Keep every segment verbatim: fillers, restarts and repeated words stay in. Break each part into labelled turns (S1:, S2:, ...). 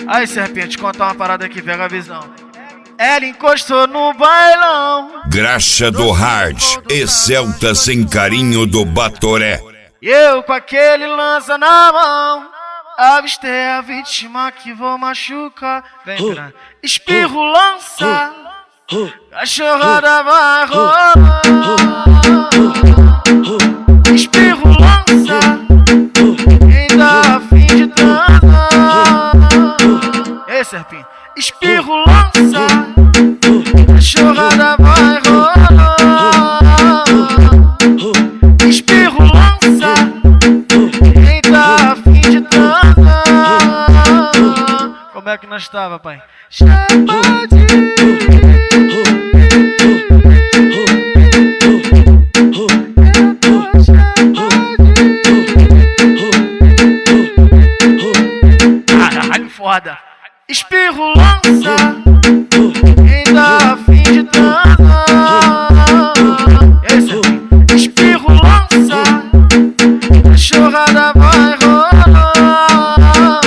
S1: Aí, Serpente, contar uma parada aqui, pega a visão. Ela encostou no bailão.
S2: Graxa do Hard, Excelta sem carinho do Batoré.
S1: E eu com aquele lança na mão, avistei a vítima que vou machucar. Vem pra espirro, lança, cachorrada vai rolar. Espirro, lança, quem dá a fim de transar. Ei, Serpinho, espirro, lança, cachorrada vai rolar. Espirro, lança, quem tá a fim de transar. Como é que nós tava, pai? Chama de caralho, foda. Espirro, lança, quem tá a fim de transar. Esse espirro, lança, cachorrada vai rolar.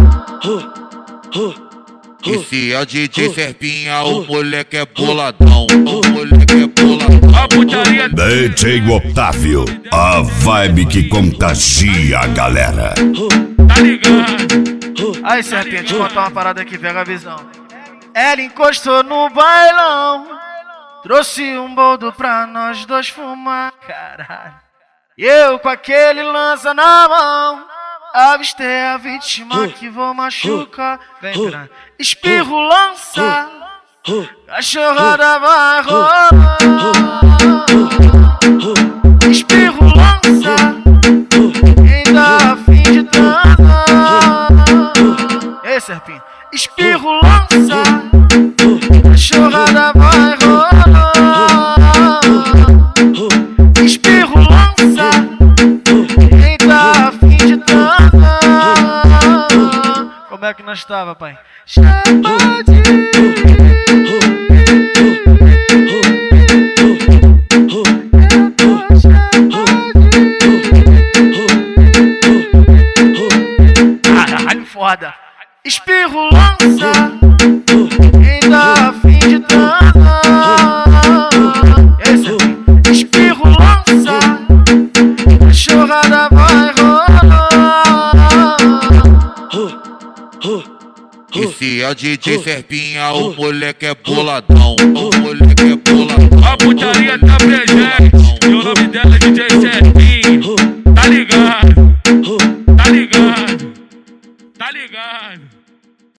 S3: Esse é o D J Serpinha, o moleque é boladão, o moleque é boladão. A putaria
S2: D J Otávio, a vibe que contagia a galera.
S3: tá ligado?
S1: Aí, Serpente, contar uma parada aqui, pega a visão. Ela encostou no bailão, trouxe um boldo pra nós dois fumar. Caralho. E eu com aquele lança na mão, avistei a vítima que vou machucar. Vem pra espirro, lança, cachorrada vai rolar. Espirro, lança, quem dá a fim de transar. Ei, Serpinho, espirro, lança, cachorrada vai rolar. Espirro, lança, quem tá a fim de transar. Como é que nós tava, pai? Chama de caralho, foda. Espirro, lança, quem tá a fim de transar. Esse espirro, lança, cachorrada vai rolar.
S3: Esse é o D J Serpinha, o moleque é boladão, o moleque é boladão. A putaria tá presente, e o nome